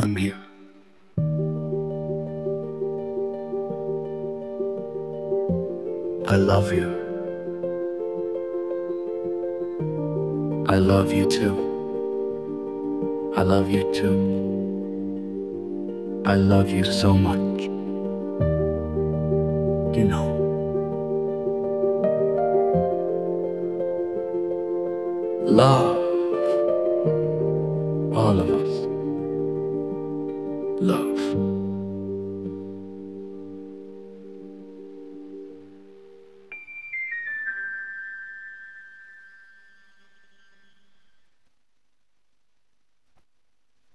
I'm here. I love you. I love you too. I love you too. I love you so much. You know. Love. All of us. Love.